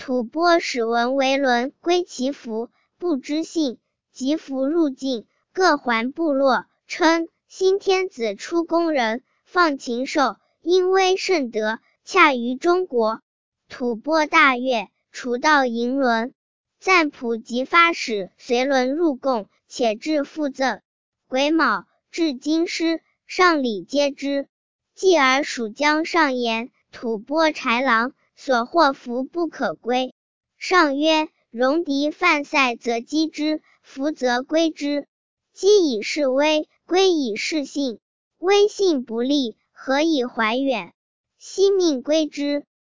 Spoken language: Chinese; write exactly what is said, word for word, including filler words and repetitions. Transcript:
吐蕃使文为伦归其服，不知信，即服入境，各还部落，称新天子出宫人，放禽兽，因威甚德，洽于中国。吐蕃大悦，除道迎伦。赞普即发使随伦入贡，且至附赠。癸卯，至京师，上礼接之。继而属江上言，吐蕃豺狼，所获服不可归。上曰：戎狄犯塞则击之，服则归之。击以示威，归以示信。威信不立，何以怀远？悉命归之。